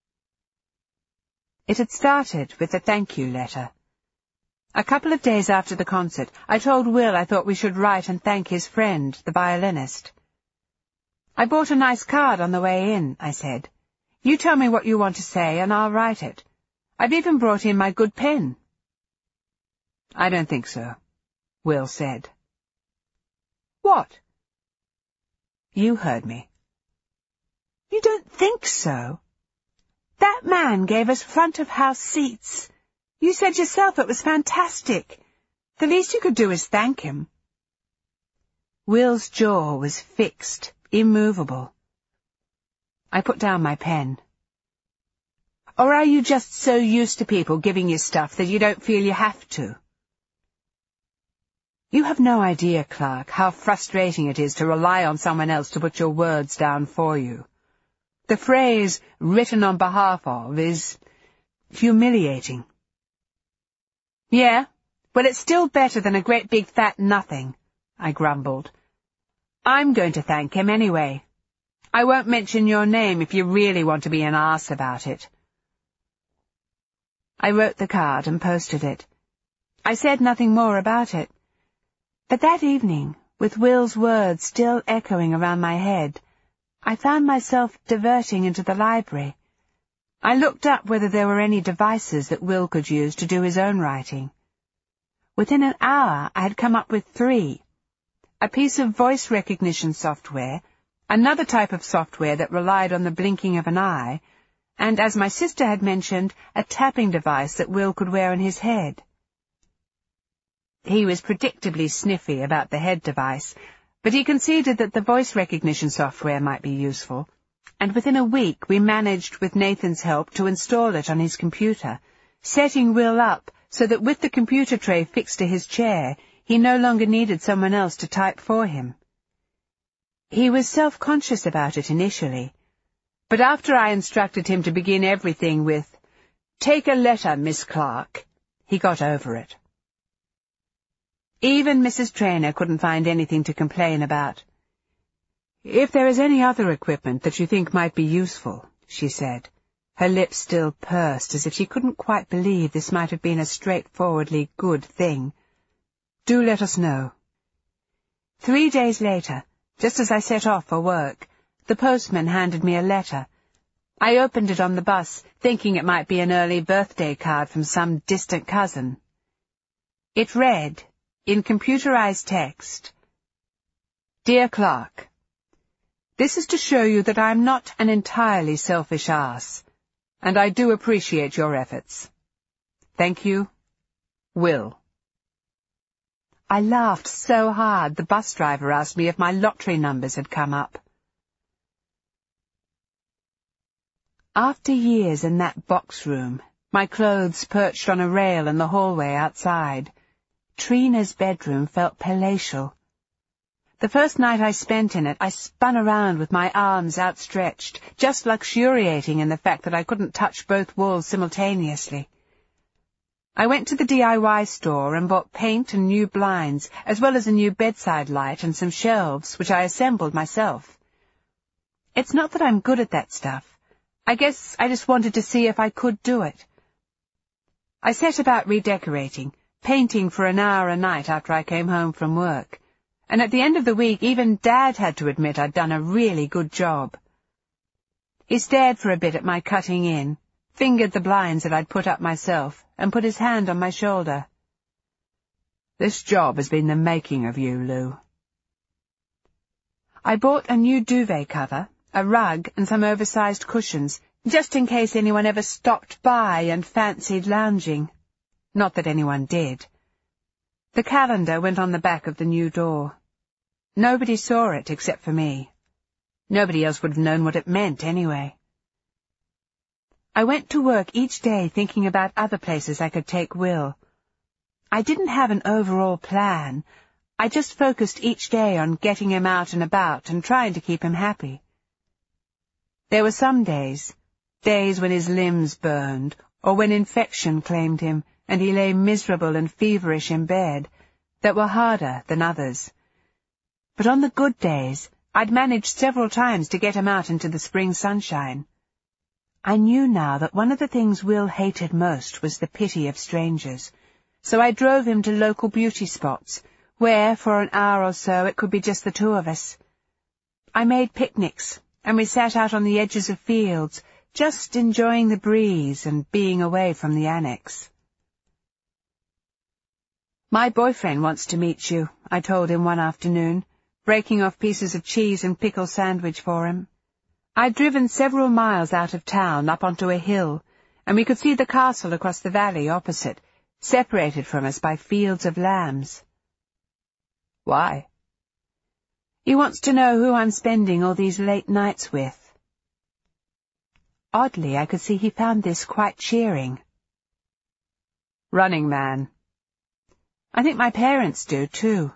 It had started with a thank you letter. A couple of days after the concert, I told Will I thought we should write and thank his friend, the violinist. I bought a nice card on the way in, I said. You tell me what you want to say and I'll write it. I've even brought in my good pen. I don't think so, Will said. What? You heard me. You don't think so? That man gave us front-of-house seats. You said yourself it was fantastic. The least you could do is thank him. Will's jaw was fixed, immovable. I put down my pen. Or are you just so used to people giving you stuff that you don't feel you have to? You have no idea, Clark, how frustrating it is to rely on someone else to put your words down for you. The phrase, written on behalf of, is humiliating. Yeah, well, it's still better than a great big fat nothing, I grumbled. I'm going to thank him anyway. I won't mention your name if you really want to be an arse about it. I wrote the card and posted it. I said nothing more about it. But that evening, with Will's words still echoing around my head, I found myself diverting into the library. I looked up whether there were any devices that Will could use to do his own writing. Within an hour, I had come up with 3. A piece of voice recognition software, another type of software that relied on the blinking of an eye, and, as my sister had mentioned, a tapping device that Will could wear on his head. He was predictably sniffy about the head device, but he conceded that the voice recognition software might be useful, and within a week we managed, with Nathan's help, to install it on his computer, setting Will up so that with the computer tray fixed to his chair, he no longer needed someone else to type for him. He was self-conscious about it initially, but after I instructed him to begin everything with, "Take a letter, Miss Clark," he got over it. Even Mrs. Traynor couldn't find anything to complain about. "If there is any other equipment that you think might be useful," she said, her lips still pursed as if she couldn't quite believe this might have been a straightforwardly good thing, "do let us know." 3 days later, just as I set off for work, the postman handed me a letter. I opened it on the bus, thinking it might be an early birthday card from some distant cousin. It read, in computerized text, "Dear Clark, this is to show you that I'm not an entirely selfish ass, and I do appreciate your efforts. Thank you, Will." I laughed so hard the bus driver asked me if my lottery numbers had come up. After years in that box room, my clothes perched on a rail in the hallway outside, Trina's bedroom felt palatial. The first night I spent in it, I spun around with my arms outstretched, just luxuriating in the fact that I couldn't touch both walls simultaneously. I went to the DIY store and bought paint and new blinds, as well as a new bedside light and some shelves, which I assembled myself. It's not that I'm good at that stuff. I guess I just wanted to see if I could do it. I set about redecorating, painting for an hour a night after I came home from work, and at the end of the week even Dad had to admit I'd done a really good job. He stared for a bit at my cutting in, fingered the blinds that I'd put up myself, and put his hand on my shoulder. "This job has been the making of you, Lou." I bought a new duvet cover, a rug, and some oversized cushions, just in case anyone ever stopped by and fancied lounging. Not that anyone did. The calendar went on the back of the new door. Nobody saw it except for me. Nobody else would have known what it meant anyway. I went to work each day thinking about other places I could take Will. I didn't have an overall plan. I just focused each day on getting him out and about and trying to keep him happy. There were some days when his limbs burned, or when infection claimed him and he lay miserable and feverish in bed, that were harder than others. But on the good days, I'd managed several times to get him out into the spring sunshine. I knew now that one of the things Will hated most was the pity of strangers, so I drove him to local beauty spots, where, for an hour or so, it could be just the two of us. I made picnics, and we sat out on the edges of fields, just enjoying the breeze and being away from the annex. "My boyfriend wants to meet you," I told him one afternoon, breaking off pieces of cheese and pickle sandwich for him. I'd driven several miles out of town up onto a hill, and we could see the castle across the valley opposite, separated from us by fields of lambs. "Why?" "He wants to know who I'm spending all these late nights with." Oddly, I could see he found this quite cheering. "Running Man." I think my parents do, too.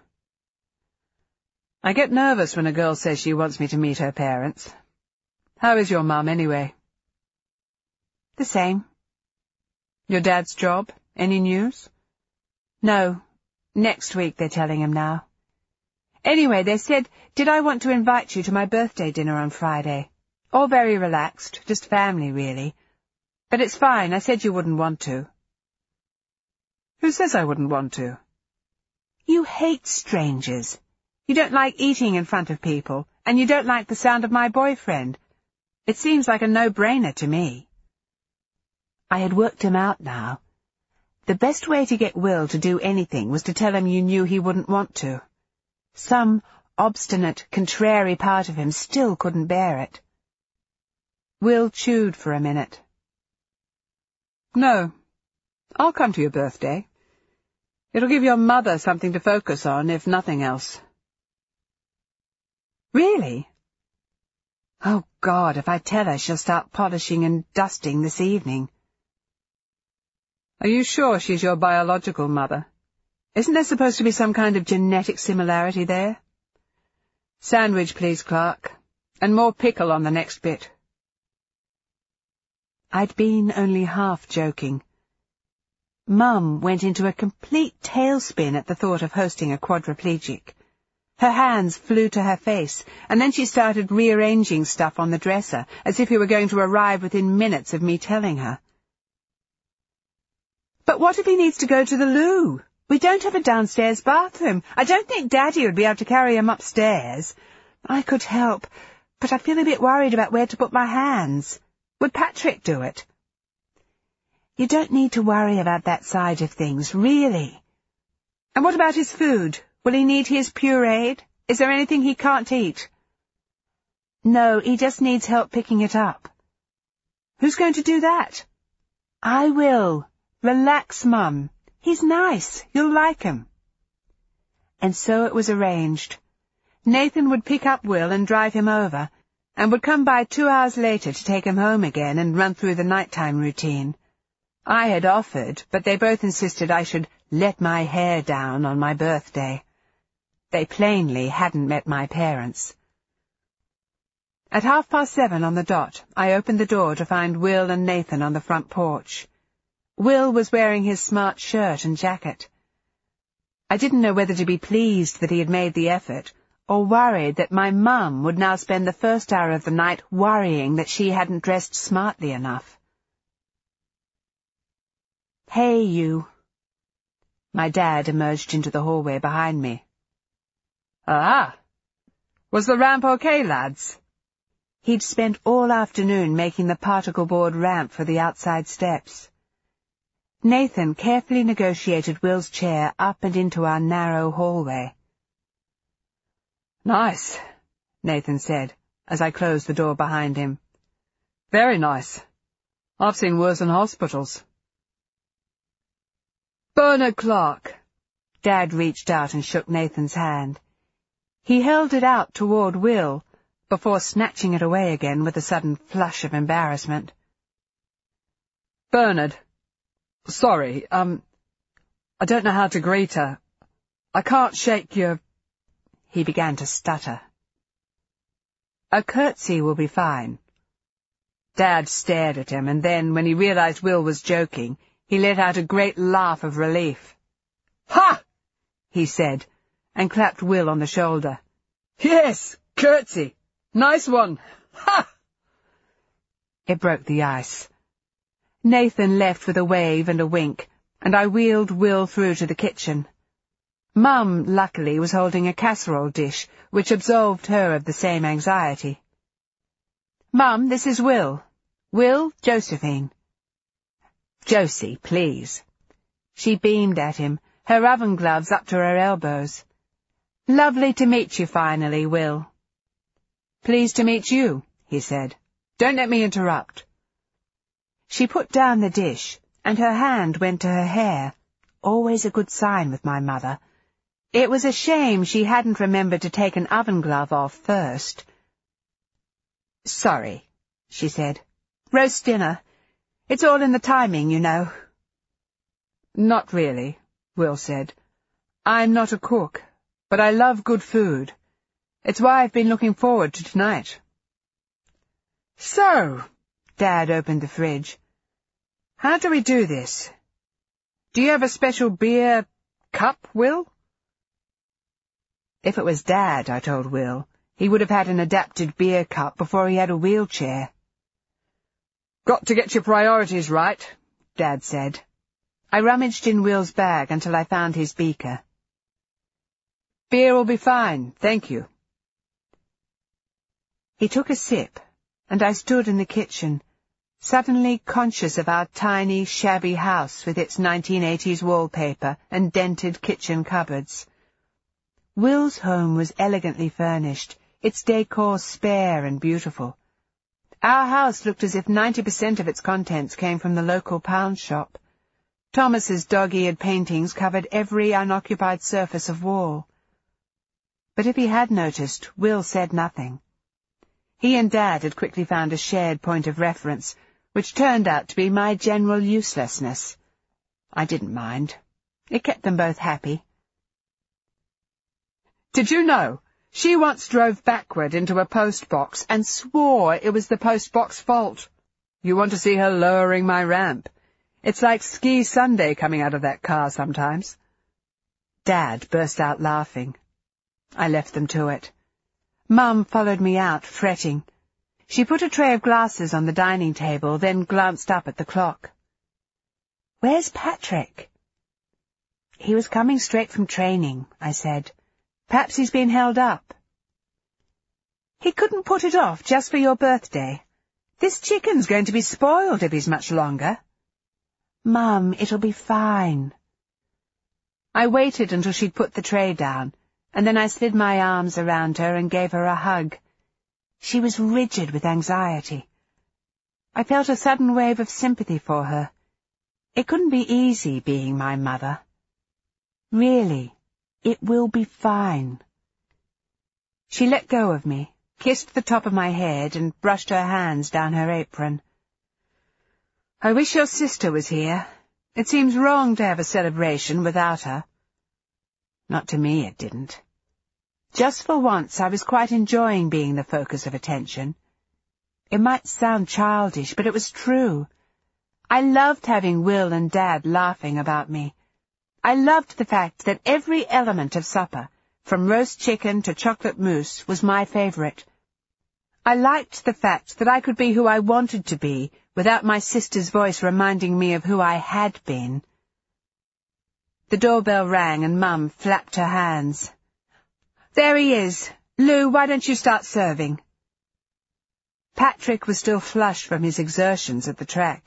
I get nervous when a girl says she wants me to meet her parents. How is your mum, anyway? The same. Your dad's job? Any news? No. Next week, they're telling him now. Anyway, they said, did I want to invite you to my birthday dinner on Friday? All very relaxed, just family, really. But it's fine, I said you wouldn't want to. Who says I wouldn't want to? You hate strangers. You don't like eating in front of people, and you don't like the sound of my boyfriend. It seems like a no-brainer to me. I had worked him out now. The best way to get Will to do anything was to tell him you knew he wouldn't want to. Some obstinate, contrary part of him still couldn't bear it. Will chewed for a minute. "No, I'll come to your birthday. It'll give your mother something to focus on, if nothing else." "Really?" "Oh, God, if I tell her, she'll start polishing and dusting this evening." "Are you sure she's your biological mother? Isn't there supposed to be some kind of genetic similarity there? Sandwich, please, Clark, and more pickle on the next bit." I'd been only half joking. Mum went into a complete tailspin at the thought of hosting a quadriplegic. Her hands flew to her face, and then she started rearranging stuff on the dresser, as if he were going to arrive within minutes of me telling her. "But what if he needs to go to the loo? We don't have a downstairs bathroom. I don't think Daddy would be able to carry him upstairs. I could help, but I feel a bit worried about where to put my hands. Would Patrick do it?" "You don't need to worry about that side of things, really." "And what about his food? Will he need his pureed? Is there anything he can't eat?" "No, he just needs help picking it up." "Who's going to do that?" "I will. Relax, Mum. He's nice. You'll like him." And so it was arranged. Nathan would pick up Will and drive him over, and would come by 2 hours later to take him home again and run through the nighttime routine. I had offered, but they both insisted I should let my hair down on my birthday. They plainly hadn't met my parents. At 7:30 on the dot, I opened the door to find Will and Nathan on the front porch. Will was wearing his smart shirt and jacket. I didn't know whether to be pleased that he had made the effort, or worried that my mum would now spend the first hour of the night worrying that she hadn't dressed smartly enough. "Hey, you." My dad emerged into the hallway behind me. "Ah! Was the ramp okay, lads?" He'd spent all afternoon making the particle board ramp for the outside steps. Nathan carefully negotiated Will's chair up and into our narrow hallway. "Nice," Nathan said, as I closed the door behind him. "Very nice. I've seen worse in hospitals." "Bernard Clark." Dad reached out and shook Nathan's hand. He held it out toward Will, before snatching it away again with a sudden flush of embarrassment. "Bernard. Sorry, I don't know how to greet her. I can't shake your—" He began to stutter. "A curtsy will be fine." Dad stared at him, and then, when he realized Will was joking, he let out a great laugh of relief. "Ha!" he said, and clapped Will on the shoulder. "Yes, curtsy. Nice one. Ha!" It broke the ice. Nathan left with a wave and a wink, and I wheeled Will through to the kitchen. Mum, luckily, was holding a casserole dish, which absolved her of the same anxiety. "Mum, this is Will. Will, Josephine." "Josie, please." She beamed at him, her oven gloves up to her elbows. "Lovely to meet you finally, Will." "Pleased to meet you," he said. "Don't let me interrupt." She put down the dish, and her hand went to her hair, always a good sign with my mother. It was a shame she hadn't remembered to take an oven glove off first. "Sorry," she said. "Roast dinner. It's all in the timing, you know." "Not really," Will said. "I'm not a cook, but I love good food. It's why I've been looking forward to tonight." "So," Dad opened the fridge. "How do we do this? Do you have a special beer cup, Will?" If it was Dad, I told Will, he would have had an adapted beer cup before he had a wheelchair. "Got to get your priorities right," Dad said. I rummaged in Will's bag until I found his beaker. "Beer will be fine, thank you." He took a sip, and I stood in the kitchen, suddenly conscious of our tiny, shabby house with its 1980s wallpaper and dented kitchen cupboards. Will's home was elegantly furnished, its decor spare and beautiful. Our house looked as if 90% of its contents came from the local pound shop. Thomas's dog-eared paintings covered every unoccupied surface of wall. But if he had noticed, Will said nothing. He and Dad had quickly found a shared point of reference, which turned out to be my general uselessness. I didn't mind. It kept them both happy. "Did you know, she once drove backward into a postbox and swore it was the postbox's fault. You want to see her lowering my ramp? It's like Ski Sunday coming out of that car sometimes." Dad burst out laughing. I left them to it. Mum followed me out, fretting. She put a tray of glasses on the dining table, then glanced up at the clock. "Where's Patrick?" "He was coming straight from training," I said. "Perhaps he's been held up." "He couldn't put it off just for your birthday. This chicken's going to be spoiled if he's much longer." "Mum, it'll be fine." I waited until she'd put the tray down, and then I slid my arms around her and gave her a hug. She was rigid with anxiety. I felt a sudden wave of sympathy for her. It couldn't be easy being my mother. "Really, it will be fine." She let go of me, kissed the top of my head, and brushed her hands down her apron. "I wish your sister was here. It seems wrong to have a celebration without her." Not to me, it didn't. Just for once, I was quite enjoying being the focus of attention. It might sound childish, but it was true. I loved having Will and Dad laughing about me. I loved the fact that every element of supper, from roast chicken to chocolate mousse, was my favorite. I liked the fact that I could be who I wanted to be without my sister's voice reminding me of who I had been. The doorbell rang and Mum flapped her hands. "There he is. Lou, why don't you start serving?" Patrick was still flushed from his exertions at the trek.